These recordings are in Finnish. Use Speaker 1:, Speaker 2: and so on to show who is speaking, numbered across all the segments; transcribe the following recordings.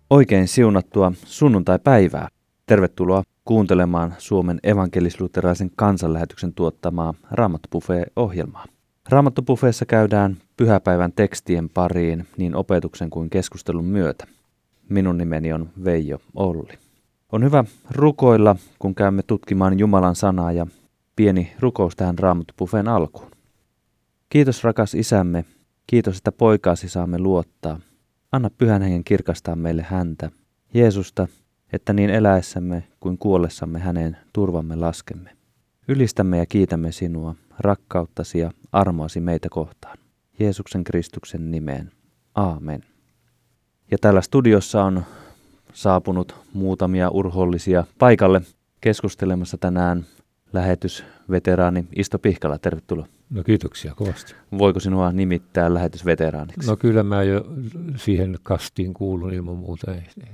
Speaker 1: Oikein siunattua sunnuntai-päivää. Tervetuloa kuuntelemaan Suomen evankelis-luterilaisen kansanlähetyksen tuottamaa Raamattu-Buffet-ohjelmaa. Raamattu-Buffeessa käydään pyhäpäivän tekstien pariin niin opetuksen kuin keskustelun myötä. Minun nimeni on Veijo Olli. On hyvä rukoilla, kun käymme tutkimaan Jumalan sanaa ja pieni rukous tähän Raamattu-Buffeen alkuun. Kiitos rakas Isämme, kiitos, että poikaasi saamme luottaa. Anna Pyhän Hengen kirkastaa meille häntä, Jeesusta, että niin eläessämme kuin kuollessamme häneen turvamme laskemme. Ylistämme ja kiitämme sinua, rakkauttasi ja armoasi meitä kohtaan. Jeesuksen Kristuksen nimeen. Aamen. Ja täällä studiossa on saapunut muutamia urhoollisia paikalle keskustelemassa tänään lähetysveteraani Isto Pihkala. Tervetuloa.
Speaker 2: No kiitoksia kovasti.
Speaker 1: Voiko sinua nimittää lähetysveteraaniksi?
Speaker 2: No kyllä mä jo siihen kastiin kuulun ilman muuta.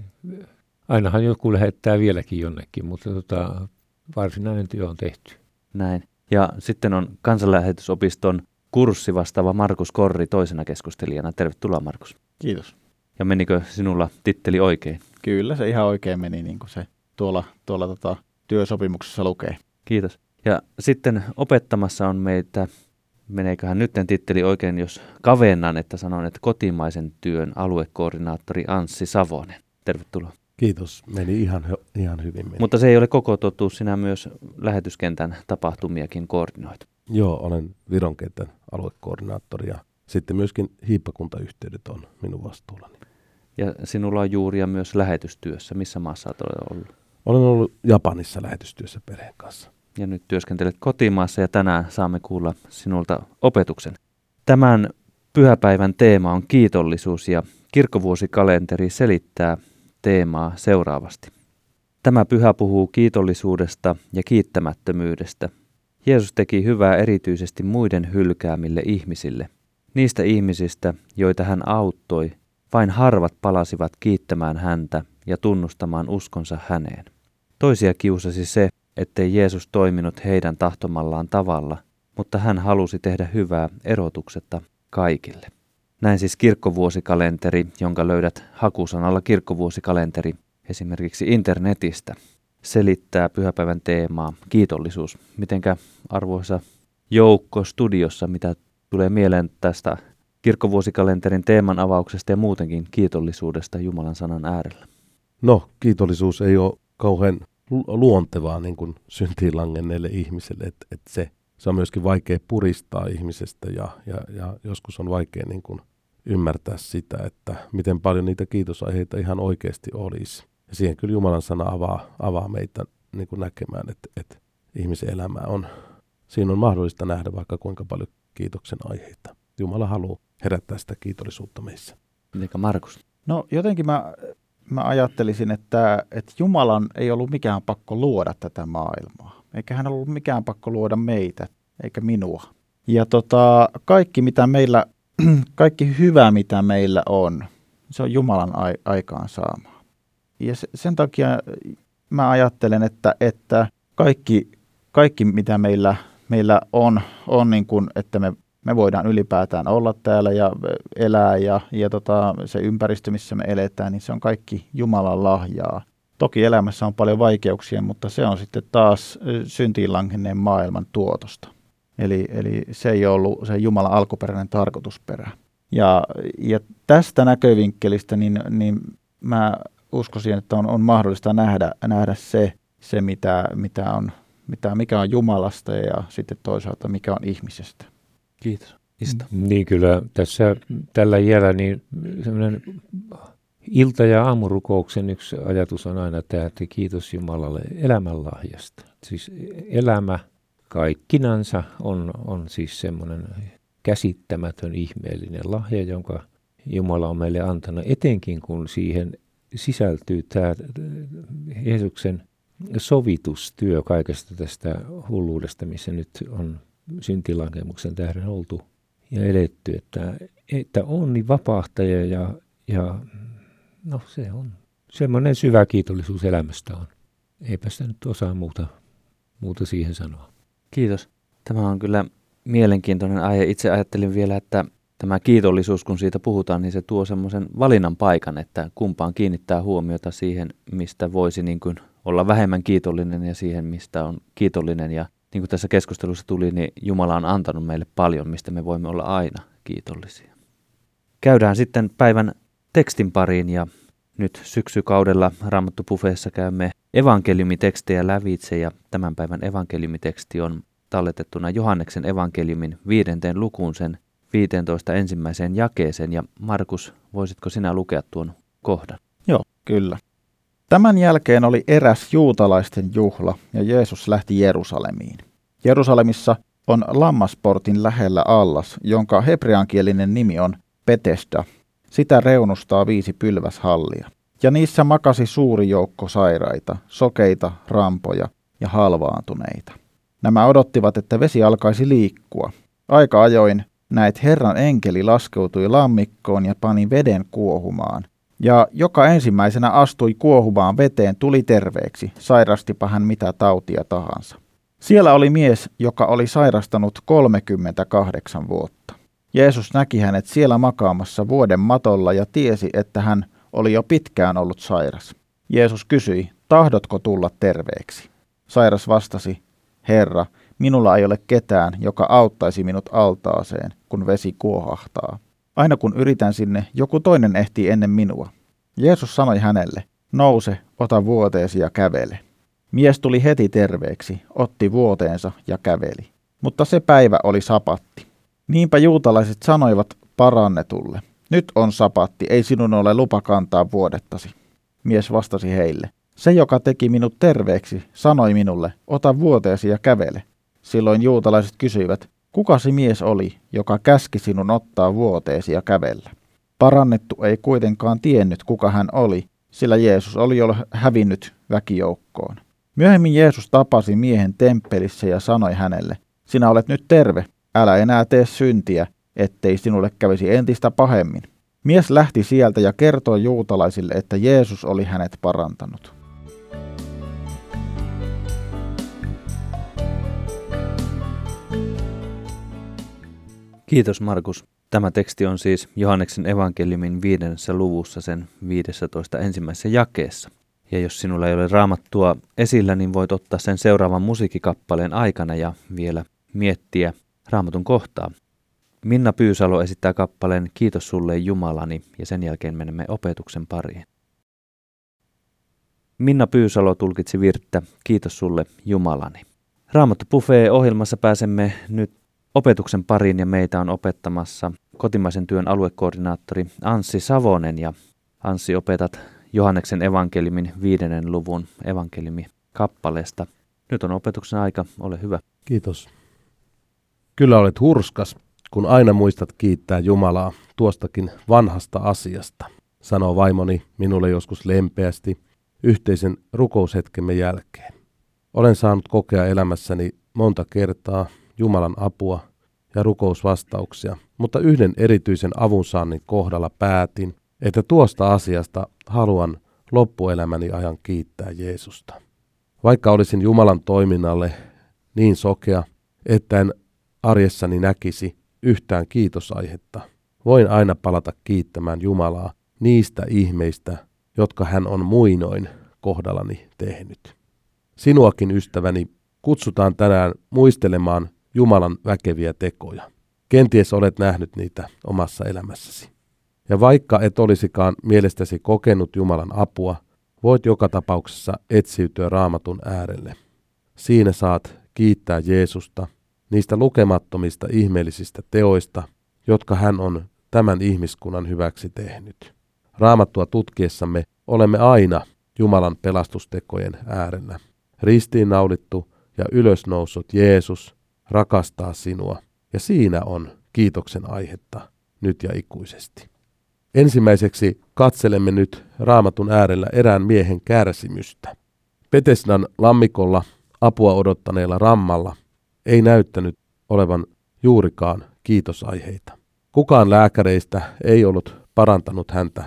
Speaker 2: Ainahan joku lähettää vieläkin jonnekin, mutta varsinainen työ on tehty.
Speaker 1: Näin. Ja sitten on kansanlähetysopiston kurssivastaava Markus Korri toisena keskustelijana. Tervetuloa Markus.
Speaker 3: Kiitos.
Speaker 1: Ja menikö sinulla titteli oikein?
Speaker 3: Kyllä se ihan oikein meni, niin kuin se tuolla työsopimuksessa lukee.
Speaker 1: Kiitos. Ja sitten opettamassa on meitä, meneeköhän nytten titteli oikein, jos kavennan, että sanon, että kotimaisen työn aluekoordinaattori Anssi Savonen. Tervetuloa.
Speaker 4: Kiitos. Meni ihan hyvin.
Speaker 1: Mutta se ei ole koko totuus, sinä myös lähetyskentän tapahtumiakin koordinoit.
Speaker 4: Joo, olen Viron kentän aluekoordinaattori ja sitten myöskin hiippakuntayhteydet on minun vastuullani.
Speaker 1: Ja sinulla on juuria myös lähetystyössä. Missä maassa olet ollut?
Speaker 4: Olen ollut Japanissa lähetystyössä perheen kanssa.
Speaker 1: Ja nyt työskentelet kotimaassa ja tänään saamme kuulla sinulta opetuksen. Tämän pyhäpäivän teema on kiitollisuus ja kirkkovuosikalenteri selittää teemaa seuraavasti. Tämä pyhä puhuu kiitollisuudesta ja kiittämättömyydestä. Jeesus teki hyvää erityisesti muiden hylkäämille ihmisille. Niistä ihmisistä, joita hän auttoi, vain harvat palasivat kiittämään häntä ja tunnustamaan uskonsa häneen. Toisia kiusasi se, ettei Jeesus toiminut heidän tahtomallaan tavalla, mutta hän halusi tehdä hyvää erotuksetta kaikille. Näin siis kirkkovuosikalenteri, jonka löydät hakusanalla kirkkovuosikalenteri esimerkiksi internetistä, selittää pyhäpäivän teemaa kiitollisuus. Mitenkä arvoisa joukko studiossa, mitä tulee mieleen tästä kirkkovuosikalenterin teeman avauksesta ja muutenkin kiitollisuudesta Jumalan sanan äärellä?
Speaker 4: No, kiitollisuus ei ole kauhean luontevaa niin kuin syntiin langenneelle ihmiselle, että se on myöskin vaikea puristaa ihmisestä ja joskus on vaikea niin kuin ymmärtää sitä, että miten paljon niitä kiitosaiheita ihan oikeasti olisi. Ja siihen kyllä Jumalan sana avaa meitä niin kuin näkemään, että ihmisen elämä on, siinä on mahdollista nähdä vaikka kuinka paljon kiitoksen aiheita. Jumala haluaa herättää sitä kiitollisuutta meissä.
Speaker 1: Mitenkä Markus?
Speaker 3: No jotenkin mä ajattelisin, että Jumalan ei ollut mikään pakko luoda tätä maailmaa. Eikä hän ollut mikään pakko luoda meitä, eikä minua. Ja kaikki hyvä, mitä meillä on, se on Jumalan aikaan saamaa. Ja sen takia mä ajattelen, että kaikki mitä meillä on niin kuin, että me voidaan ylipäätään olla täällä ja elää ja se ympäristö, missä me eletään, niin se on kaikki Jumalan lahjaa. Toki elämässä on paljon vaikeuksia, mutta se on sitten taas syntiin langenneen maailman tuotosta. Eli se ei ollut se Jumalan alkuperäinen tarkoitusperä. Ja tästä näkövinkkelistä niin mä uskoisin, että on mahdollista nähdä se mikä on Jumalasta ja sitten toisaalta mikä on ihmisestä.
Speaker 1: Kiitos. Isto.
Speaker 2: Niin kyllä tässä tällä iällä niin semmoinen ilta- ja aamurukouksen yksi ajatus on aina tämä, että kiitos Jumalalle elämänlahjasta. Siis elämä kaikkinansa on siis semmoinen käsittämätön ihmeellinen lahja, jonka Jumala on meille antanut, etenkin kun siihen sisältyy tämä Jeesuksen sovitustyö kaikesta tästä hulluudesta, missä nyt on syntilankemuksen tähden oltu ja eletty, että onni vapahtaja ja no se on semmoinen syvä kiitollisuus elämästä on. Eipä sitä nyt osaa muuta siihen sanoa.
Speaker 1: Kiitos. Tämä on kyllä mielenkiintoinen aihe. Itse ajattelin vielä, että tämä kiitollisuus, kun siitä puhutaan, niin se tuo semmoisen valinnan paikan, että kumpaan kiinnittää huomiota siihen, mistä voisi niin kuin olla vähemmän kiitollinen ja siihen, mistä on kiitollinen. Ja niin kuin tässä keskustelussa tuli, niin Jumala on antanut meille paljon, mistä me voimme olla aina kiitollisia. Käydään sitten päivän tekstin pariin ja nyt syksykaudella Raamattu-Bufeessa käymme evankeliumitekstejä lävitse ja tämän päivän evankeliumiteksti on talletettuna Johanneksen evankeliumin 5. lukuun sen 15 ensimmäiseen jakeeseen. Ja Markus, voisitko sinä lukea tuon kohdan?
Speaker 3: Joo, kyllä. Tämän jälkeen oli eräs juutalaisten juhla ja Jeesus lähti Jerusalemiin. Jerusalemissa on Lammasportin lähellä allas, jonka hebreankielinen nimi on Betesda. Sitä reunustaa 5 pylväshallia. Ja niissä makasi suuri joukko sairaita, sokeita, rampoja ja halvaantuneita. Nämä odottivat, että vesi alkaisi liikkua. Aika ajoin näet Herran enkeli laskeutui lammikkoon ja pani veden kuohumaan. Ja joka ensimmäisenä astui kuohumaan veteen tuli terveeksi, sairastipa hän mitä tautia tahansa. Siellä oli mies, joka oli sairastanut 38 vuotta. Jeesus näki hänet siellä makaamassa vuoden matolla ja tiesi, että hän oli jo pitkään ollut sairas. Jeesus kysyi, tahdotko tulla terveeksi? Sairas vastasi, Herra, minulla ei ole ketään, joka auttaisi minut altaaseen, kun vesi kuohahtaa. Aina kun yritän sinne, joku toinen ehtii ennen minua. Jeesus sanoi hänelle, nouse, ota vuoteesi ja kävele. Mies tuli heti terveeksi, otti vuoteensa ja käveli. Mutta se päivä oli sapatti. Niinpä juutalaiset sanoivat parannetulle, nyt on sapatti, ei sinun ole lupa kantaa vuodettasi. Mies vastasi heille, se joka teki minut terveeksi, sanoi minulle, ota vuoteesi ja kävele. Silloin juutalaiset kysyivät, kuka se mies oli, joka käski sinun ottaa vuoteesi ja kävellä? Parannettu ei kuitenkaan tiennyt, kuka hän oli, sillä Jeesus oli jo hävinnyt väkijoukkoon. Myöhemmin Jeesus tapasi miehen temppelissä ja sanoi hänelle, sinä olet nyt terve, älä enää tee syntiä, ettei sinulle kävisi entistä pahemmin. Mies lähti sieltä ja kertoi juutalaisille, että Jeesus oli hänet parantanut.
Speaker 1: Kiitos Markus. Tämä teksti on siis Johanneksen evankeliumin 5. luvussa sen 15 ensimmäisessä jakeessa. Ja jos sinulla ei ole raamattua esillä, niin voit ottaa sen seuraavan musiikkikappaleen aikana ja vielä miettiä raamatun kohtaa. Minna Pyysalo esittää kappaleen Kiitos sulle Jumalani ja sen jälkeen menemme opetuksen pariin. Minna Pyysalo tulkitsi virttä Kiitos sulle Jumalani. Raamattu Buffet-ohjelmassa pääsemme nyt opetuksen pariin ja meitä on opettamassa kotimaisen työn aluekoordinaattori Anssi Savonen ja Anssi opetat Johanneksen evankeliumin 5. luvun evankeliumikappaleesta. Nyt on opetuksen aika, ole hyvä.
Speaker 4: Kiitos. Kyllä olet hurskas, kun aina muistat kiittää Jumalaa tuostakin vanhasta asiasta, sanoo vaimoni minulle joskus lempeästi yhteisen rukoushetkemme jälkeen. Olen saanut kokea elämässäni monta kertaa Jumalan apua ja rukousvastauksia, mutta yhden erityisen avunsaannin kohdalla päätin, että tuosta asiasta haluan loppuelämäni ajan kiittää Jeesusta. Vaikka olisin Jumalan toiminnalle niin sokea, että en arjessani näkisi yhtään kiitosaihetta, voin aina palata kiittämään Jumalaa niistä ihmeistä, jotka hän on muinoin kohdallani tehnyt. Sinuakin, ystäväni, kutsutaan tänään muistelemaan Jumalan väkeviä tekoja. Kenties olet nähnyt niitä omassa elämässäsi. Ja vaikka et olisikaan mielestäsi kokenut Jumalan apua, voit joka tapauksessa etsiytyä Raamatun äärelle. Siinä saat kiittää Jeesusta niistä lukemattomista ihmeellisistä teoista, jotka hän on tämän ihmiskunnan hyväksi tehnyt. Raamattua tutkiessamme olemme aina Jumalan pelastustekojen äärellä. Ristiinnaulittu ja ylösnoussut Jeesus rakastaa sinua, ja siinä on kiitoksen aihetta nyt ja ikuisesti. Ensimmäiseksi katselemme nyt Raamatun äärellä erään miehen kärsimystä. Betesdan lammikolla apua odottaneella rammalla ei näyttänyt olevan juurikaan kiitosaiheita. Kukaan lääkäreistä ei ollut parantanut häntä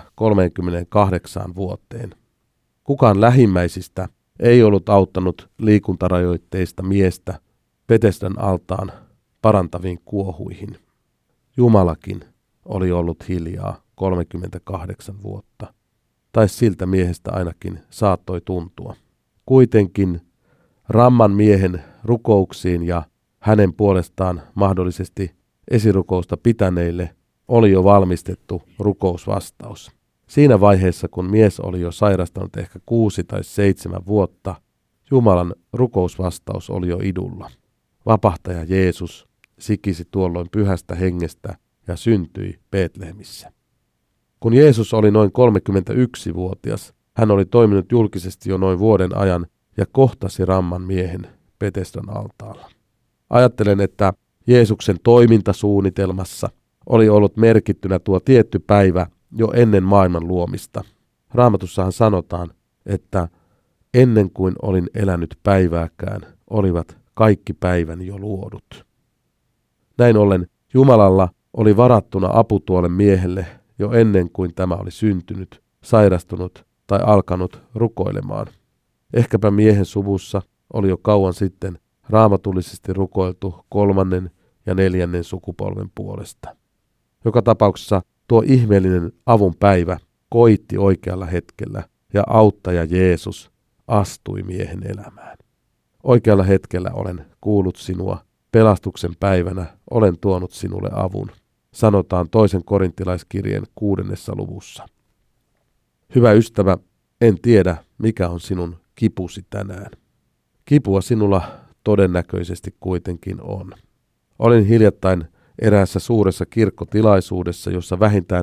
Speaker 4: 38 vuoteen. Kukaan lähimmäisistä ei ollut auttanut liikuntarajoitteista miestä Betesdan altaan parantaviin kuohuihin. Jumalakin oli ollut hiljaa 38 vuotta. Tai siltä miehestä ainakin saattoi tuntua. Kuitenkin Ramman miehen rukouksiin ja hänen puolestaan mahdollisesti esirukousta pitäneille oli jo valmistettu rukousvastaus. Siinä vaiheessa, kun mies oli jo sairastanut ehkä 6 tai 7 vuotta, Jumalan rukousvastaus oli jo idulla. Vapahtaja Jeesus sikisi tuolloin pyhästä hengestä ja syntyi Betlehemissä. Kun Jeesus oli noin 31-vuotias, hän oli toiminut julkisesti jo noin vuoden ajan ja kohtasi Ramman miehen Betesdan altaalla. Ajattelen, että Jeesuksen toimintasuunnitelmassa oli ollut merkittynä tuo tietty päivä jo ennen maailman luomista. Raamatussahan sanotaan, että ennen kuin olin elänyt päivääkään, olivat kaikki päiväni jo luodut. Näin ollen Jumalalla oli varattuna apu tuolle miehelle jo ennen kuin tämä oli syntynyt, sairastunut tai alkanut rukoilemaan. Ehkäpä miehen suvussa oli jo kauan sitten raamatullisesti rukoiltu 3. ja 4. sukupolven puolesta. Joka tapauksessa tuo ihmeellinen avun päivä koitti oikealla hetkellä ja auttaja Jeesus astui miehen elämään. Oikealla hetkellä olen kuullut sinua, pelastuksen päivänä olen tuonut sinulle avun, sanotaan 2. Korintilaiskirjeen 6. luvussa. Hyvä ystävä, en tiedä mikä on sinun kipusi tänään. Kipua sinulla todennäköisesti kuitenkin on. Olin hiljattain eräässä suuressa kirkkotilaisuudessa, jossa vähintään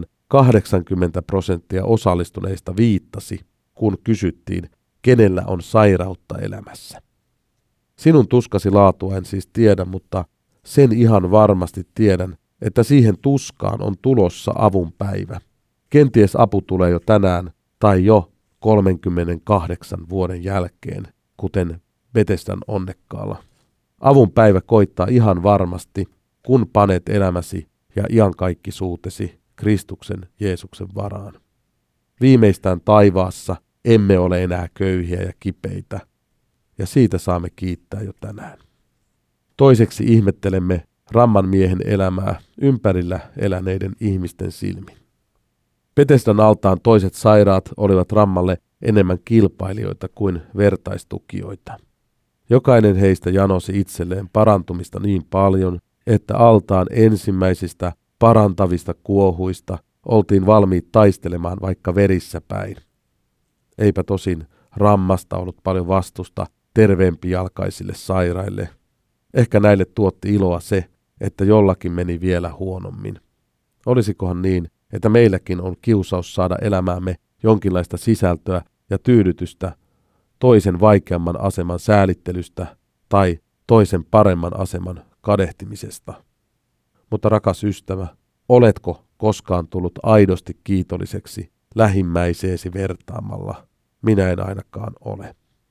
Speaker 4: 80% osallistuneista viittasi, kun kysyttiin, kenellä on sairautta elämässä. Sinun tuskasi laatua en siis tiedä, mutta sen ihan varmasti tiedän, että siihen tuskaan on tulossa avun päivä. Kenties apu tulee jo tänään tai jo 38 vuoden jälkeen, kuten Betesdan onnekkaalla. Avun päivä koittaa ihan varmasti, kun panet elämäsi ja iankaikkisuutesi Kristuksen Jeesuksen varaan. Viimeistään taivaassa emme ole enää köyhiä ja kipeitä, ja siitä saamme kiittää jo tänään. Toiseksi ihmettelemme Ramman miehen elämää ympärillä eläneiden ihmisten silmin. Betesdan altaan toiset sairaat olivat Rammalle enemmän kilpailijoita kuin vertaistukijoita. Jokainen heistä janosi itselleen parantumista niin paljon, että altaan ensimmäisistä parantavista kuohuista oltiin valmiit taistelemaan vaikka verissä päin. Eipä tosin Rammasta ollut paljon vastusta terveempijalkaisille sairaille. Ehkä näille tuotti iloa se, että jollakin meni vielä huonommin. Olisikohan niin, että meilläkin on kiusaus saada elämäämme jonkinlaista sisältöä ja tyydytystä toisen vaikeamman aseman säälittelystä tai toisen paremman aseman kadehtimisesta. Mutta rakas ystävä, oletko koskaan tullut aidosti kiitolliseksi lähimmäiseesi vertaamalla? Minä en ainakaan ole.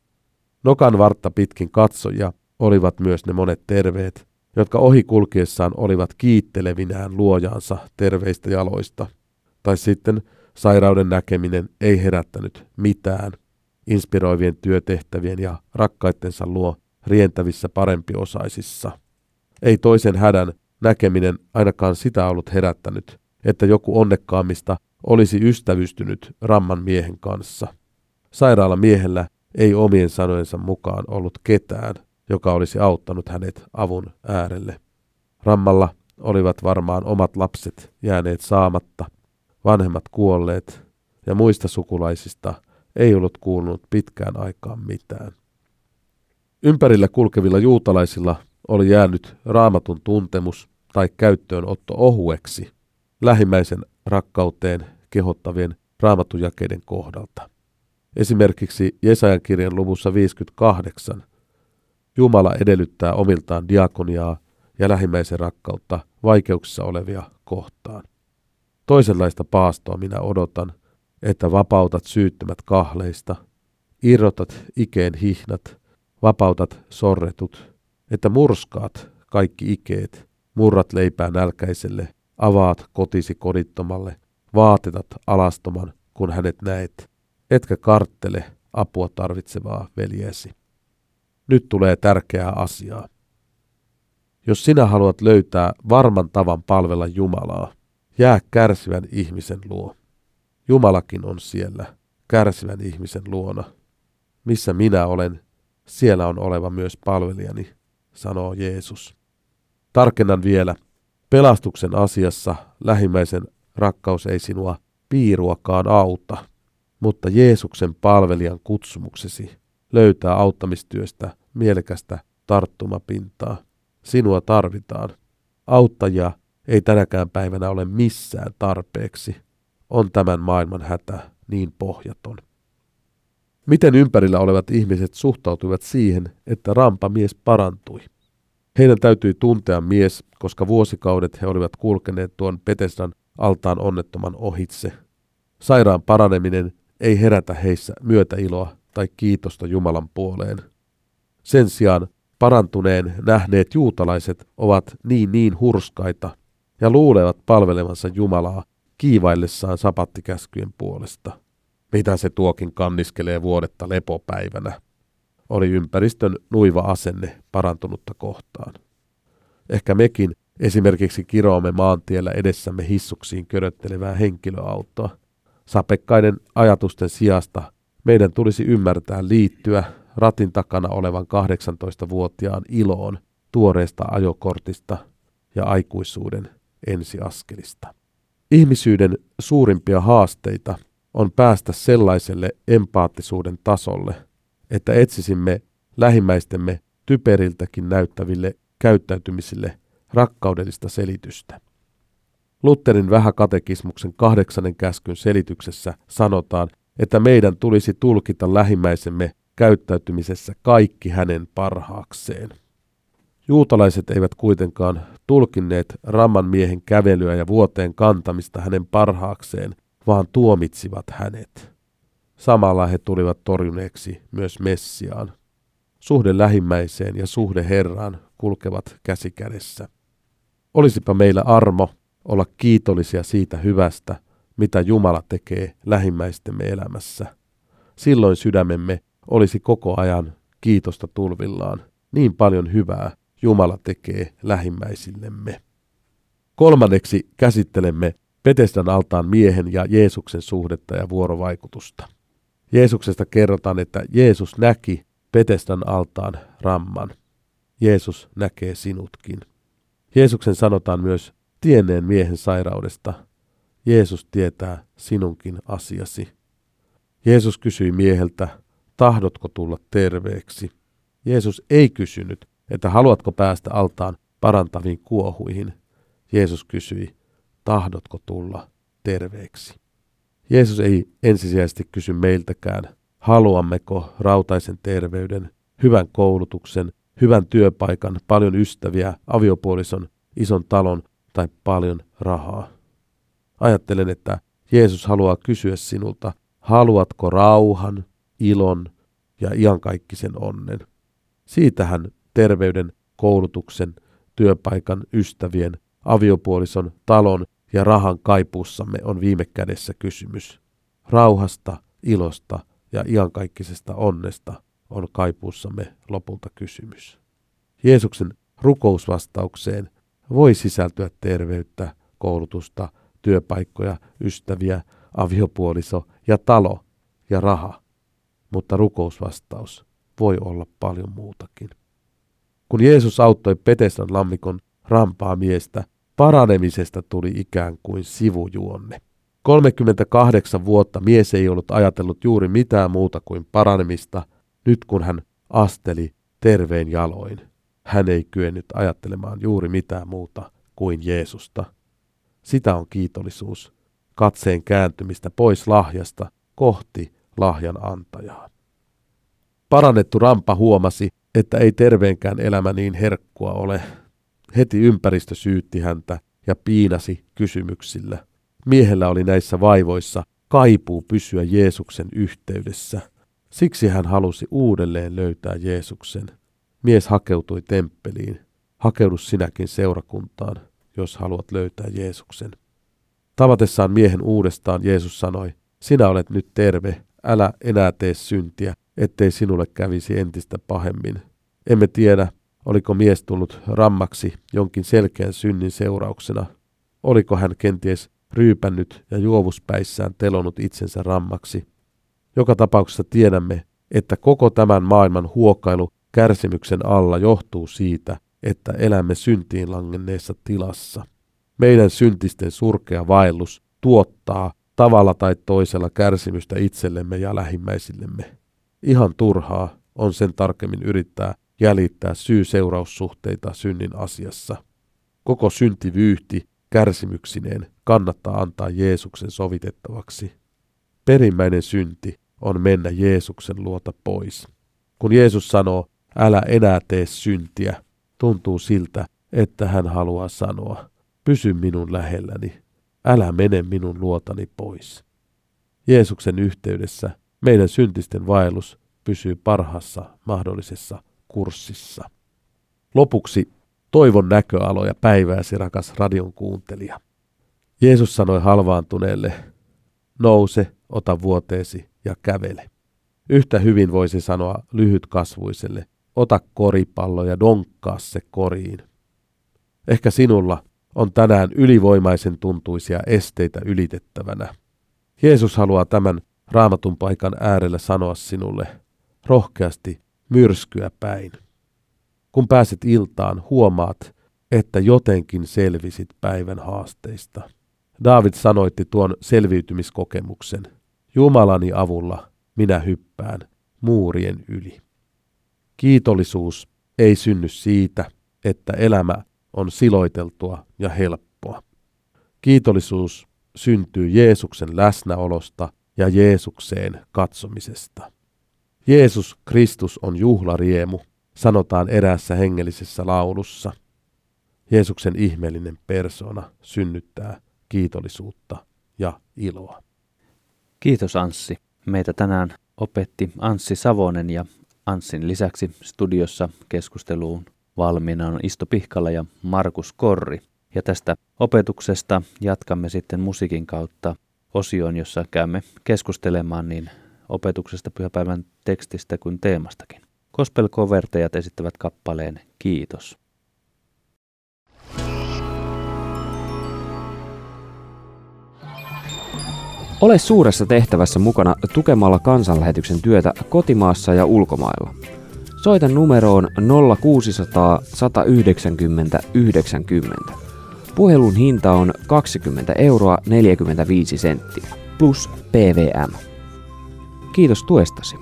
Speaker 4: Nokan vartta pitkin katsojia olivat myös ne monet terveet, jotka ohikulkiessaan olivat kiittelevinään luojaansa terveistä jaloista. Tai sitten sairauden näkeminen ei herättänyt mitään inspiroivien työtehtävien ja rakkaittensa luo rientävissä parempiosaisissa. Ei toisen hädän näkeminen ainakaan sitä ollut herättänyt, että joku onnekkaammista olisi ystävystynyt Ramman miehen kanssa. Sairaala miehellä ei omien sanojensa mukaan ollut ketään, joka olisi auttanut hänet avun äärelle. Rammalla olivat varmaan omat lapset jääneet saamatta, vanhemmat kuolleet ja muista sukulaisista ei ollut kuulunut pitkään aikaan mitään. Ympärillä kulkevilla juutalaisilla oli jäänyt raamatun tuntemus tai käyttöönotto ohueksi lähimmäisen rakkauteen kehottavien raamattujakeiden kohdalta. Esimerkiksi Jesajan kirjan luvussa 58 Jumala edellyttää omiltaan diakoniaa ja lähimmäisen rakkautta vaikeuksissa olevia kohtaan. Toisenlaista paastoa minä odotan, että vapautat syyttömät kahleista, irrotat ikeen hihnat, vapautat sorretut, että murskaat kaikki ikeet, murrat leipää nälkäiselle, avaat kotisi kodittomalle, vaatetat alastoman, kun hänet näet, etkä karttele apua tarvitsevaa veljesi. Nyt tulee tärkeää asiaa. Jos sinä haluat löytää varman tavan palvella Jumalaa jää kärsivän ihmisen luo. Jumalakin on siellä, kärsivän ihmisen luona. Missä minä olen, siellä on oleva myös palvelijani, sanoo Jeesus. Tarkennan vielä, pelastuksen asiassa lähimmäisen rakkaus ei sinua piiruakaan auta, mutta Jeesuksen palvelijan kutsumuksesi löytää auttamistyöstä mielekästä tarttumapintaa. Sinua tarvitaan. Auttajia ei tänäkään päivänä ole missään tarpeeksi. On tämän maailman hätä niin pohjaton. Miten ympärillä olevat ihmiset suhtautuivat siihen, että rampamies parantui? Heidän täytyi tuntea mies, koska vuosikaudet he olivat kulkeneet tuon Betesdan altaan onnettoman ohitse. Sairaan paraneminen ei herätä heissä myötäiloa tai kiitosta Jumalan puoleen. Sen sijaan parantuneen nähneet juutalaiset ovat niin hurskaita ja luulevat palvelevansa Jumalaa kiivaillessaan sapattikäskyjen puolesta. Mitä se tuokin kanniskelee vuodetta lepopäivänä, oli ympäristön nuiva asenne parantunutta kohtaan. Ehkä mekin esimerkiksi kiroamme maantiellä edessämme hissuksiin köröttelevää henkilöautoa. Sapekkaiden ajatusten sijasta meidän tulisi ymmärtää liittyä ratin takana olevan 18-vuotiaan iloon tuoreesta ajokortista ja aikuisuuden ensiaskelista. Ihmisyyden suurimpia haasteita on päästä sellaiselle empaattisuuden tasolle, että etsisimme lähimmäistemme typeriltäkin näyttäville käyttäytymisille rakkaudellista selitystä. Lutherin vähäkatekismuksen 8. käskyn selityksessä sanotaan, että meidän tulisi tulkita lähimmäisemme käyttäytymisessä kaikki hänen parhaakseen. Juutalaiset eivät kuitenkaan tulkinneet ramman miehen kävelyä ja vuoteen kantamista hänen parhaakseen, vaan tuomitsivat hänet. Samalla he tulivat torjuneeksi myös Messiaan. Suhde lähimmäiseen ja suhde Herraan kulkevat käsi kädessä. Olisipa meillä armo olla kiitollisia siitä hyvästä, mitä Jumala tekee lähimmäistemme elämässä. Silloin sydämemme olisi koko ajan kiitosta tulvillaan. Niin paljon hyvää Jumala tekee lähimmäisillemme. Kolmanneksi käsittelemme Betesdan altaan miehen ja Jeesuksen suhdetta ja vuorovaikutusta. Jeesuksesta kerrotaan, että Jeesus näki Betesdan altaan ramman. Jeesus näkee sinutkin. Jeesuksen sanotaan myös tienneen miehen sairaudesta. Jeesus tietää sinunkin asiasi. Jeesus kysyi mieheltä, tahdotko tulla terveeksi? Jeesus ei kysynyt, että haluatko päästä altaan parantaviin kuohuihin. Jeesus kysyi, tahdotko tulla terveeksi? Jeesus ei ensisijaisesti kysy meiltäkään, haluammeko rautaisen terveyden, hyvän koulutuksen, hyvän työpaikan, paljon ystäviä, aviopuolison, ison talon tai paljon rahaa. Ajattelen, että Jeesus haluaa kysyä sinulta, haluatko rauhan, ilon ja iankaikkisen onnen. Siitähän terveyden, koulutuksen, työpaikan, ystävien, aviopuolison, talon ja rahan kaipuussamme on viime kädessä kysymys. Rauhasta, ilosta ja iankaikkisesta onnesta on kaipuussamme lopulta kysymys. Jeesuksen rukousvastaukseen voi sisältyä terveyttä, koulutusta, työpaikkoja, ystäviä, aviopuoliso ja talo ja raha, mutta rukousvastaus voi olla paljon muutakin. Kun Jeesus auttoi Betesdan lammikon rampaa miestä, paranemisesta tuli ikään kuin sivujuonne. 38 vuotta mies ei ollut ajatellut juuri mitään muuta kuin paranemista. Nyt kun hän asteli terveen jaloin, hän ei kyennyt ajattelemaan juuri mitään muuta kuin Jeesusta. Sitä on kiitollisuus, katseen kääntymistä pois lahjasta kohti lahjan antajaa. Parannettu rampa huomasi, että ei terveenkään elämä niin herkkua ole. Heti ympäristö syytti häntä ja piinasi kysymyksillä. Miehellä oli näissä vaivoissa kaipuu pysyä Jeesuksen yhteydessä. Siksi hän halusi uudelleen löytää Jeesuksen. Mies hakeutui temppeliin. Hakeudu sinäkin seurakuntaan, jos haluat löytää Jeesuksen. Tavatessaan miehen uudestaan Jeesus sanoi, sinä olet nyt terve, älä enää tee syntiä, ettei sinulle kävisi entistä pahemmin. Emme tiedä, oliko mies tullut rammaksi jonkin selkeän synnin seurauksena. Oliko hän kenties ryypännyt ja juovuspäissään telonut itsensä rammaksi? Joka tapauksessa tiedämme, että koko tämän maailman huokailu kärsimyksen alla johtuu siitä, että elämme syntiin langenneessa tilassa. Meidän syntisten surkea vaellus tuottaa tavalla tai toisella kärsimystä itsellemme ja lähimmäisillemme. Ihan turhaa on sen tarkemmin yrittää jäljittää syy-seuraussuhteita synnin asiassa. Koko syntivyyhti kärsimyksineen kannattaa antaa Jeesuksen sovitettavaksi. Perimmäinen synti on mennä Jeesuksen luota pois. Kun Jeesus sanoo, älä enää tee syntiä, tuntuu siltä, että hän haluaa sanoa, pysy minun lähelläni, älä mene minun luotani pois. Jeesuksen yhteydessä meidän syntisten vaellus pysyy parhaassa mahdollisessa kurssissa. Lopuksi toivon näköaloja päivääsi, rakas radion kuuntelija. Jeesus sanoi halvaantuneelle, nouse, ota vuoteesi ja kävele. Yhtä hyvin voisi sanoa lyhytkasvuiselle, ota koripallo ja donkkaa se koriin. Ehkä sinulla on tänään ylivoimaisen tuntuisia esteitä ylitettävänä. Jeesus haluaa tämän raamatun paikan äärellä sanoa sinulle rohkeasti myrskyä päin. Kun pääset iltaan, huomaat, että jotenkin selvisit päivän haasteista. Daavid sanoitti tuon selviytymiskokemuksen. Jumalani avulla minä hyppään muurien yli. Kiitollisuus ei synny siitä, että elämä on siloiteltua ja helppoa. Kiitollisuus syntyy Jeesuksen läsnäolosta ja Jeesukseen katsomisesta. Jeesus Kristus on juhlariemu, sanotaan eräässä hengellisessä laulussa. Jeesuksen ihmeellinen persoona synnyttää kiitollisuutta ja iloa.
Speaker 1: Kiitos Anssi. Meitä tänään opetti Anssi Savonen ja Anssin lisäksi studiossa keskusteluun valmiina on Isto Pihkala ja Markus Korri. Ja tästä opetuksesta jatkamme sitten musiikin kautta osioon, jossa käymme keskustelemaan niin opetuksesta, pyhäpäivän tekstistä kuin teemastakin. Gospel-covertajat esittävät kappaleen Kiitos.
Speaker 5: Ole suuressa tehtävässä mukana tukemalla kansanlähetyksen työtä kotimaassa ja ulkomailla. Soita numeroon 0600 190 90. Puhelun hinta on 20 euroa 45 senttiä plus PVM. Kiitos tuestasi.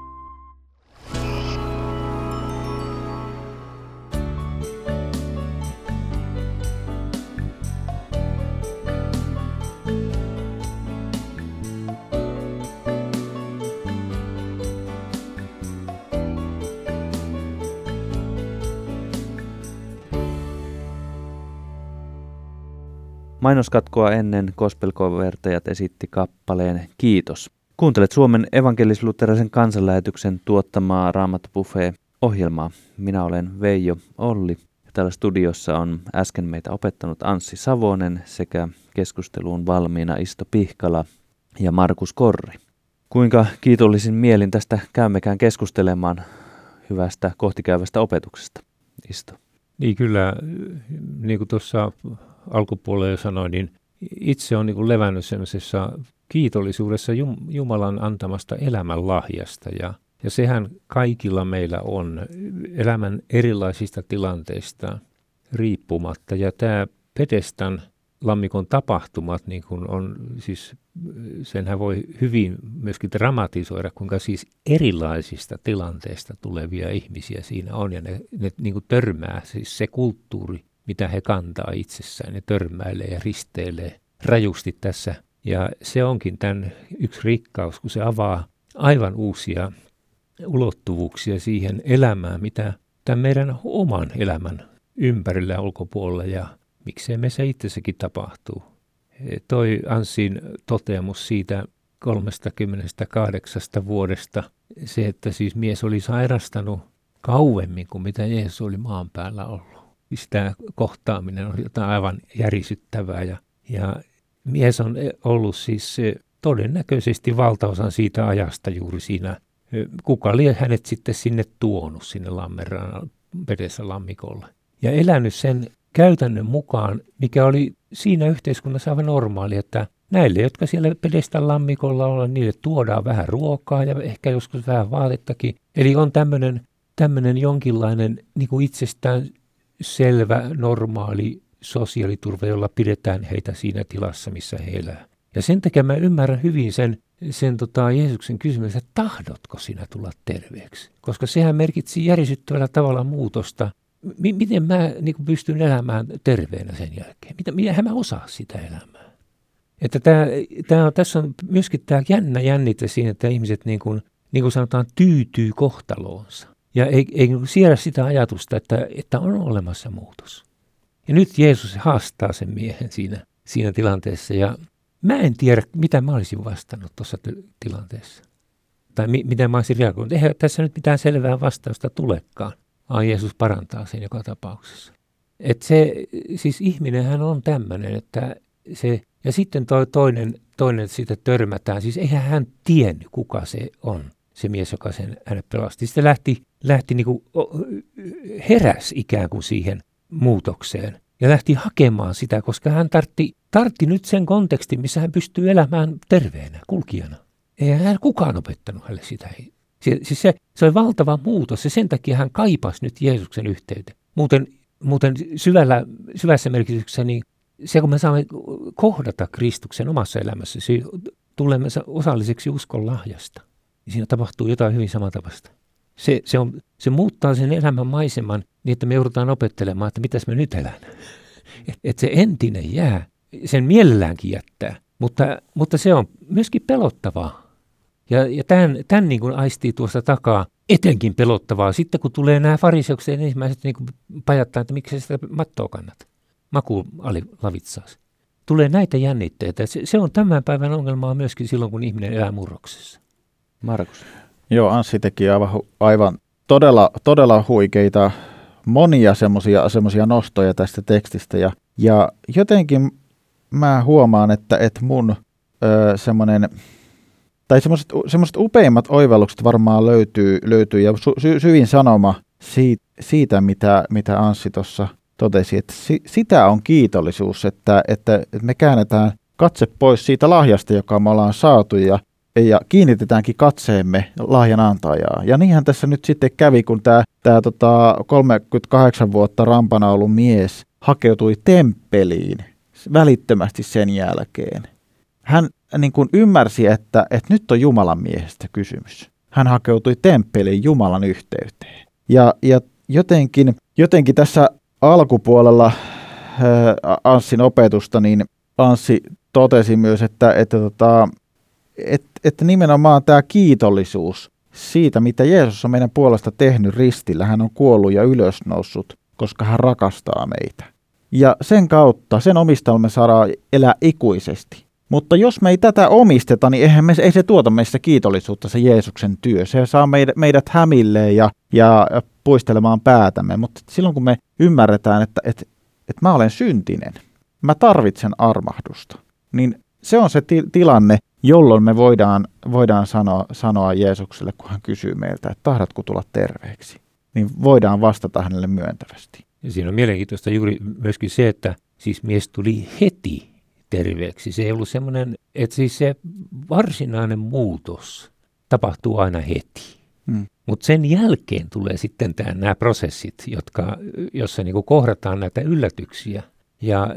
Speaker 1: Mainoskatkoa ennen gospel-covertajat esitti kappaleen Kiitos. Kuuntelet Suomen evankelis-luterilaisen kansanlähetyksen tuottamaa Raamattu Buffet-ohjelmaa. Minä olen Veijo Olli ja täällä studiossa on äsken meitä opettanut Anssi Savonen sekä keskusteluun valmiina Isto Pihkala ja Markus Korri. Kuinka kiitollisin mielin tästä käymmekään keskustelemaan hyvästä kohtikäyvästä opetuksesta, Isto?
Speaker 2: Niin kyllä, niin kuin tuossa alkupuolella jo sanoin, niin itse on niin levännyt sellaisessa kiitollisuudessa Jumalan antamasta elämänlahjasta. Ja sehän kaikilla meillä on elämän erilaisista tilanteista riippumatta. Ja tämä Pedestan lammikon tapahtumat, niin kuin on, siis senhän voi hyvin myöskin dramatisoida, kuinka siis erilaisista tilanteista tulevia ihmisiä siinä on. Ja ne niin kuin törmää, siis se kulttuuri, mitä he kantaa itsessään, ne törmäilee ja risteilee rajusti tässä. Ja se onkin tämän yksi rikkaus, kun se avaa aivan uusia ulottuvuuksia siihen elämään, mitä tämän meidän oman elämän ympärillä ulkopuolella ja miksei meissä itsessäkin tapahtuu. Toi Anssin toteamus siitä 38 vuodesta, se, että siis mies oli sairastanut kauemmin kuin mitä Jeesus oli maan päällä ollut. Tämä kohtaaminen on jotain aivan järisyttävää ja mies on ollut siis todennäköisesti valtaosan siitä ajasta juuri siinä. Kuka lie hänet sitten sinne tuonut sinne Lammenrannan Pedestan lammikolle. Ja elänyt sen käytännön mukaan, mikä oli siinä yhteiskunnassa aivan normaali, että näille, jotka siellä pedestan lammikolla on, niille tuodaan vähän ruokaa ja ehkä joskus vähän vaatettakin. Eli on tämmöinen jonkinlainen niin kuin itsestään selvä, normaali sosiaaliturva, jolla pidetään heitä siinä tilassa, missä he elää. Ja sen takia mä ymmärrän hyvin sen Jeesuksen kysymyksen, että tahdotko sinä tulla terveeksi? Koska sehän merkitsi järisyttävällä tavalla muutosta. Miten mä niin kuin pystyn elämään terveenä sen jälkeen? Miten mä osaa sitä elämää? Että tässä on myöskin tämä jännite siinä, että ihmiset niin kuin sanotaan tyytyy kohtaloonsa. Ja ei siedä sitä ajatusta, että on olemassa muutos. Ja nyt Jeesus haastaa sen miehen siinä tilanteessa. Ja mä en tiedä, mitä mä olisin vastannut tuossa tilanteessa. Tai miten mä olisin reagoinut. Eihän tässä nyt mitään selvää vastausta tulekaan. Jeesus parantaa sen joka tapauksessa. Että siis ihminenhän on tämmöinen, että se... Ja sitten toinen siitä törmätään. Siis eihän hän tiennyt, kuka se on, se mies, joka hänet pelasti. Sitten lähti niin kuin heräsi ikään kuin siihen muutokseen ja lähti hakemaan sitä, koska hän tartti nyt sen kontekstin, missä hän pystyy elämään terveenä, kulkijana. Eihän hän kukaan opettanut hänelle sitä. Siis se oli valtava muutos ja sen takia hän kaipasi nyt Jeesuksen yhteyteen. Muuten syvässä merkityksessä niin se, kun me saamme kohdata Kristuksen omassa elämässä, tulemme osalliseksi uskon lahjasta. Siinä tapahtuu jotain hyvin samantapaista. Se muuttaa sen elämän maiseman niin, että me joudutaan opettelemaan, että mitäs me nyt elän. Että se entinen jää, sen mielelläänkin jättää, mutta se on myöskin pelottavaa. Ja tämän niin kuin aistii tuosta takaa etenkin pelottavaa. Sitten kun tulee nämä fariseuksen ensimmäiset niin kuin pajattaa, että miksi sitä mattoa kannat. Maku lavitsaasi. Tulee näitä jännitteitä. Se on tämän päivän ongelmaa myöskin silloin, kun ihminen elää murroksessa.
Speaker 1: Markus.
Speaker 3: Joo, Anssi teki aivan todella huikeita monia semmoisia nostoja tästä tekstistä. Ja jotenkin mä huomaan, että mun semmoinen, tai semmoiset upeimmat oivallukset varmaan löytyy ja syvin sanoma siitä mitä Anssi tuossa totesi, että sitä on kiitollisuus, että me käännetään katse pois siitä lahjasta, joka me ollaan saatu ja kiinnitetäänkin katseemme lahjan antajaa. Ja niinhän tässä nyt sitten kävi, kun tämä 38 vuotta rampana ollut mies hakeutui temppeliin välittömästi sen jälkeen. Hän niin kuin ymmärsi, että nyt on Jumalan miehestä kysymys. Hän hakeutui temppeliin Jumalan yhteyteen. Ja jotenkin tässä alkupuolella Anssin opetusta, niin Anssi totesi myös, että nimenomaan tämä kiitollisuus siitä, mitä Jeesus on meidän puolesta tehnyt ristillä. Hän on kuollut ja ylösnoussut, koska hän rakastaa meitä. Ja sen kautta, sen omistalla me saadaan elää ikuisesti. Mutta jos me ei tätä omisteta, niin ei se tuota meissä kiitollisuutta, se Jeesuksen työ. Se saa meidät hämilleen ja puistelemaan päätämme. Mutta silloin kun me ymmärretään, että mä olen syntinen, mä tarvitsen armahdusta, niin se on se tilanne, jolloin me voidaan sanoa Jeesukselle, kun hän kysyy meiltä, että tahdatko tulla terveeksi, niin voidaan vastata hänelle myöntävästi.
Speaker 2: Ja siinä on mielenkiintoista juuri myöskin se, että siis mies tuli heti terveeksi. Se ei ollut semmoinen, että siis se varsinainen muutos tapahtuu aina heti. Mutta sen jälkeen tulee sitten nämä prosessit, jossa niinku kohdataan näitä yllätyksiä. Ja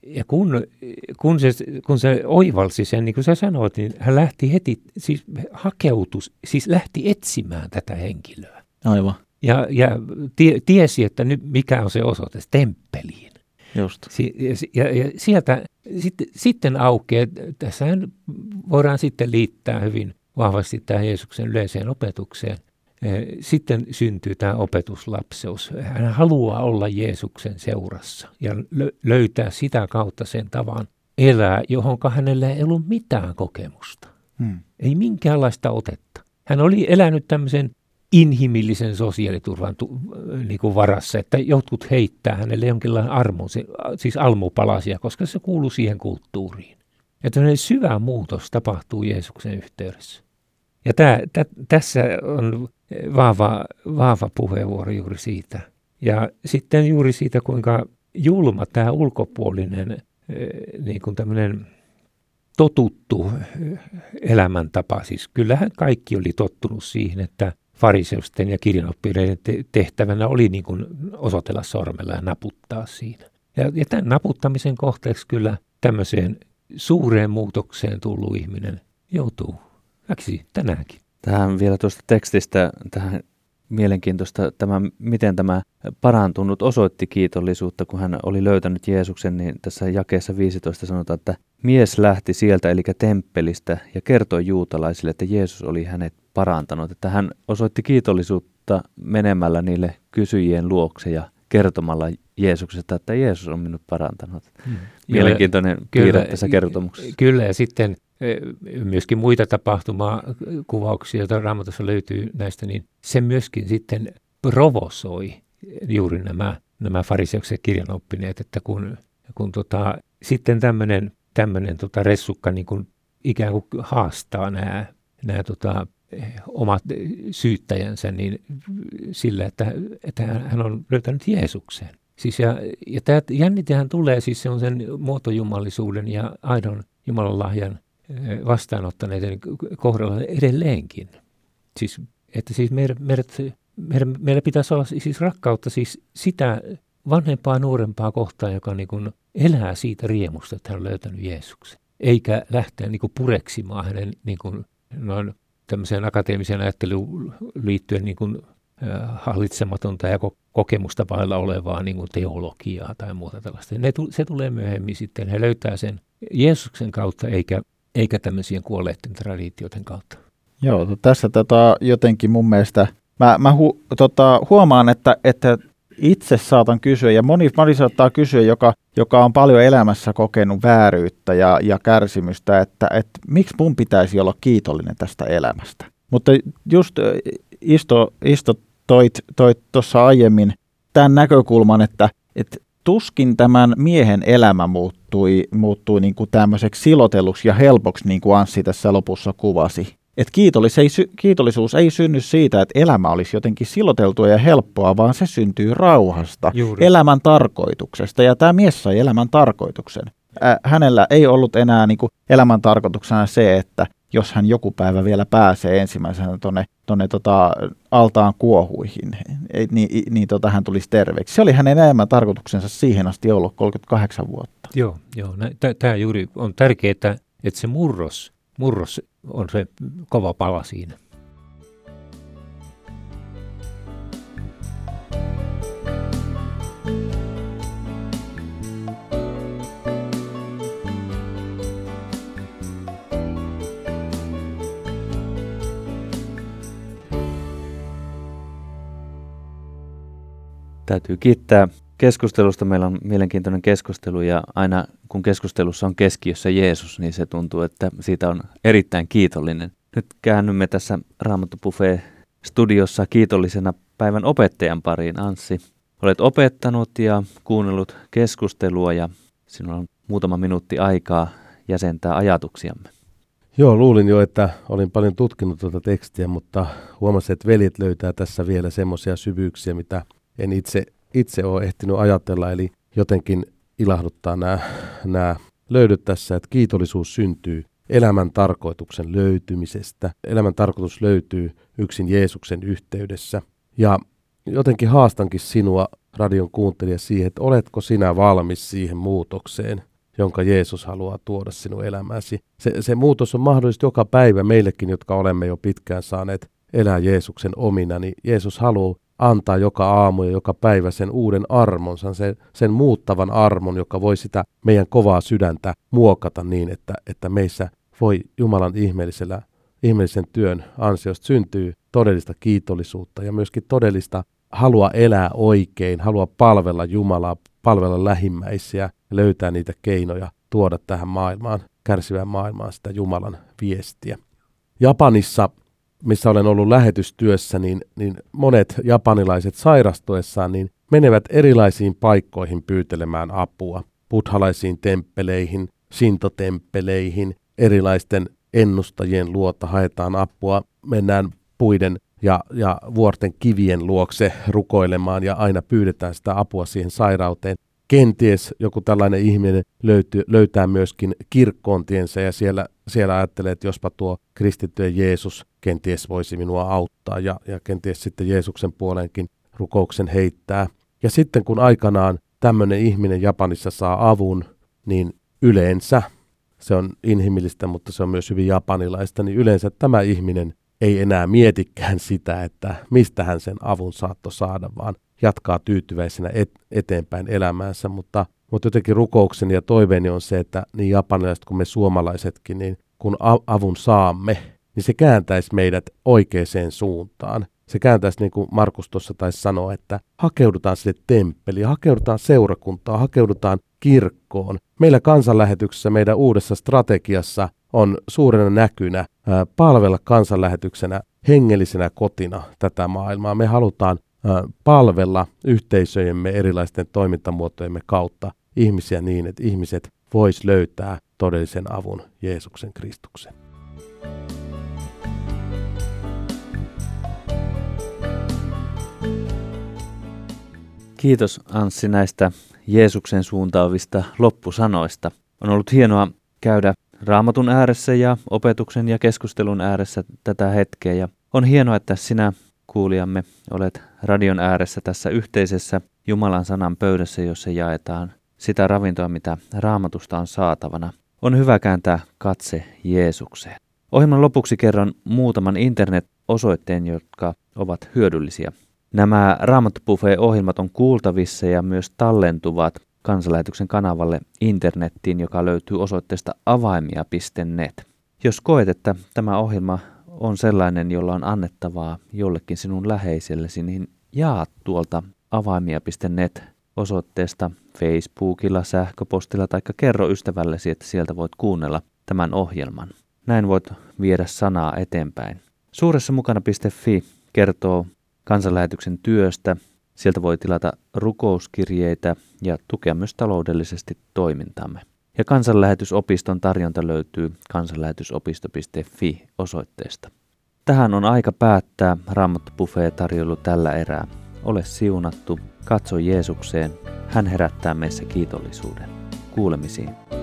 Speaker 2: kun se oivalsi sen, niin kuin sä sanoit, niin hän lähti heti, siis lähti etsimään tätä henkilöä.
Speaker 3: Aivan.
Speaker 2: Ja tiesi, että nyt mikä on se osoite, temppeliin.
Speaker 3: Just.
Speaker 2: Ja sieltä sitten aukeaa, tässähän voidaan sitten liittää hyvin vahvasti tämä Jeesuksen yleiseen opetukseen. Sitten syntyy tämä opetuslapseus. Hän haluaa olla Jeesuksen seurassa ja löytää sitä kautta sen tavan elää, johon hänellä ei ollut mitään kokemusta. Ei minkäänlaista otetta. Hän oli elänyt tämmöisen inhimillisen sosiaaliturvan niin kuin varassa, että jotkut heittää hänelle jonkinlainen siis almupalasia, koska se kuuluu siihen kulttuuriin. Ja tämmöinen syvä muutos tapahtuu Jeesuksen yhteydessä. Ja tässä on vahva puheenvuoro juuri siitä. Ja sitten juuri siitä, kuinka julma tämä ulkopuolinen niin kuin tämmöinen totuttu elämäntapa. Siis kyllähän kaikki oli tottunut siihen, että fariseusten ja kirjanoppineiden tehtävänä oli niin kuin osoitella sormella ja naputtaa siinä. Ja tämän naputtamisen kohteeksi kyllä tämmöiseen suureen muutokseen tullut ihminen joutuu väksi tänäänkin.
Speaker 1: Tähän vielä tuosta tekstistä, tähän mielenkiintoista, miten tämä parantunut osoitti kiitollisuutta, kun hän oli löytänyt Jeesuksen, niin tässä jakeessa 15 sanotaan, että mies lähti sieltä, eli temppelistä, ja kertoi juutalaisille, että Jeesus oli hänet parantanut. Että hän osoitti kiitollisuutta menemällä niille kysyjien luokse ja kertomalla Jeesuksesta, että Jeesus on minut parantanut. Mielenkiintoinen piirre tässä kertomuksessa.
Speaker 2: Kyllä, ja sitten myöskin muita tapahtumakuvauksia, joita Raamatussa löytyy näistä, niin se myöskin sitten provosoi juuri nämä fariseukset kirjanoppineet, että kun sitten tämmöinen ressukka niin kuin ikään kuin haastaa nämä omat syyttäjänsä niin sillä, että hän on löytänyt Jeesuksen. Siis ja tämä jännitehän tulee siis sellaisen muotojumalisuuden ja aidon Jumalan lahjan vastaanottaneiden kohdalla edelleenkin. Siis, että siis meillä pitäisi olla siis rakkautta siis sitä vanhempaa nuorempaa kohtaan, joka niin kuin elää siitä riemusta, että hän on löytänyt Jeesuksen. Eikä lähteä niin kuin pureksimaan hänen niin kuin noin tämmöiseen akateemiseen ajatteluun liittyen niin kuin hallitsematonta ja kokemusta vailla olevaa niin kuin teologiaa tai muuta tällaista. Se tulee myöhemmin sitten. He löytää sen Jeesuksen kautta eikä tämmöisien kuolleiden traditioiden kautta.
Speaker 3: Joo, tässä jotenkin mun mielestä, mä huomaan, että itse saatan kysyä, ja moni saattaa kysyä, joka on paljon elämässä kokenut vääryyttä ja kärsimystä, että miksi mun pitäisi olla kiitollinen tästä elämästä. Mutta just Isto toit tuossa aiemmin tämän näkökulman, että tuskin tämän miehen elämä muuttui niin kuin tämmöiseksi siloteluksi ja helpoksi, niin kuin Anssi tässä lopussa kuvasi. Että kiitollisuus ei synny siitä, että elämä olisi jotenkin siloteltua ja helppoa, vaan se syntyy rauhasta, elämän tarkoituksesta. Ja tämä mies sai elämän tarkoituksen. Hänellä ei ollut enää niin kuin elämän tarkoituksena se, että jos hän joku päivä vielä pääsee ensimmäisenä tuonne altaan kuohuihin, niin hän tulisi terveeksi. Se oli hänen elämän tarkoituksensa siihen asti ollut 38 vuotta.
Speaker 2: Joo. Tämä juuri on tärkeää, että se murros on se kova pala siinä.
Speaker 1: Täytyy kiittää keskustelusta. Meillä on mielenkiintoinen keskustelu ja aina kun keskustelussa on keskiössä Jeesus, niin se tuntuu, että siitä on erittäin kiitollinen. Nyt käännymme tässä Raamattu Buffet-studiossa kiitollisena päivän opettajan pariin. Anssi, olet opettanut ja kuunnellut keskustelua ja sinulla on muutama minuutti aikaa jäsentää ajatuksiamme.
Speaker 4: Joo, luulin jo, että olin paljon tutkinut tuota tekstiä, mutta huomasin, että veljet löytää tässä vielä semmoisia syvyyksiä, mitä en itse ole ehtinyt ajatella, eli jotenkin ilahduttaa nämä löydöt tässä, että kiitollisuus syntyy elämän tarkoituksen löytymisestä. Elämän tarkoitus löytyy yksin Jeesuksen yhteydessä. Ja jotenkin haastankin sinua, radion kuuntelija, siihen, että oletko sinä valmis siihen muutokseen, jonka Jeesus haluaa tuoda sinun elämääsi. Se muutos on mahdollista joka päivä meillekin, jotka olemme jo pitkään saaneet elää Jeesuksen omina, niin Jeesus haluaa antaa joka aamu ja joka päivä sen uuden armonsa, sen muuttavan armon, joka voi sitä meidän kovaa sydäntä muokata niin, että meissä voi Jumalan ihmeellisen työn ansiosta syntyy todellista kiitollisuutta ja myöskin todellista halua elää oikein, halua palvella Jumalaa, palvella lähimmäisiä ja löytää niitä keinoja tuoda tähän maailmaan, kärsivään maailmaan sitä Jumalan viestiä. Japanissa, missä olen ollut lähetystyössä, niin monet japanilaiset sairastuessaan niin menevät erilaisiin paikkoihin pyytelemään apua. Buddhalaisiin temppeleihin, shinto-temppeleihin, erilaisten ennustajien luota haetaan apua. Mennään puiden ja vuorten kivien luokse rukoilemaan ja aina pyydetään sitä apua siihen sairauteen. kenties joku tällainen ihminen löytää myöskin kirkkoon tiensä ja siellä ajattelee, että jospa tuo kristittyjen Jeesus kenties voisi minua auttaa ja kenties sitten Jeesuksen puoleenkin rukouksen heittää. Ja sitten kun aikanaan tämmöinen ihminen Japanissa saa avun, niin yleensä, se on inhimillistä, mutta se on myös hyvin japanilaista, niin yleensä tämä ihminen ei enää mietikään sitä, että mistä hän sen avun saattoi saada, vaan jatkaa tyytyväisenä eteenpäin elämäänsä. Mutta jotenkin rukoukseni ja toiveeni on se, että niin japanilaiset kuin me suomalaisetkin, niin kun avun saamme, niin se kääntäisi meidät oikeaan suuntaan. Se kääntäisi, niin kuin Markus tuossa taisi sanoa, että hakeudutaan sinne temppeliin, hakeudutaan seurakuntaan, hakeudutaan kirkkoon. Meillä kansanlähetyksessä, meidän uudessa strategiassa on suurena näkynä palvella kansanlähetyksenä hengellisenä kotina tätä maailmaa. Me halutaan palvella yhteisöjemme erilaisten toimintamuotojemme kautta ihmisiä niin, että ihmiset vois löytää todellisen avun Jeesuksen Kristuksen.
Speaker 1: Kiitos Anssi näistä Jeesuksen suuntaavista loppusanoista. On ollut hienoa käydä Raamatun ääressä ja opetuksen ja keskustelun ääressä tätä hetkeä. Ja on hienoa, että sinä kuulijamme olet radion ääressä tässä yhteisessä Jumalan sanan pöydässä, jossa jaetaan sitä ravintoa, mitä Raamatusta on saatavana. On hyvä kääntää katse Jeesukseen. Ohjelman lopuksi kerron muutaman internet-osoitteen, jotka ovat hyödyllisiä. Nämä Raamattu-buffet-ohjelmat on kuultavissa ja myös tallentuvat kansanlähetyksen kanavalle internettiin, joka löytyy osoitteesta avaimia.net. Jos koet, että tämä ohjelma on sellainen, jolla on annettavaa jollekin sinun läheisellesi, niin jaa tuolta avaimia.net osoitteesta Facebookilla, sähköpostilla tai kerro ystävällesi, että sieltä voit kuunnella tämän ohjelman. Näin voit viedä sanaa eteenpäin. Suuressamukana.fi kertoo kansanlähetyksen työstä. Sieltä voi tilata rukouskirjeitä ja tukea myös taloudellisesti toimintamme. Ja kansanlähetysopiston tarjonta löytyy kansanlähetysopisto.fi osoitteesta. Tähän on aika päättää Raamattu-buffet-tarjoilu tällä erää. Ole siunattu, katso Jeesukseen, hän herättää meissä kiitollisuuden. Kuulemisiin.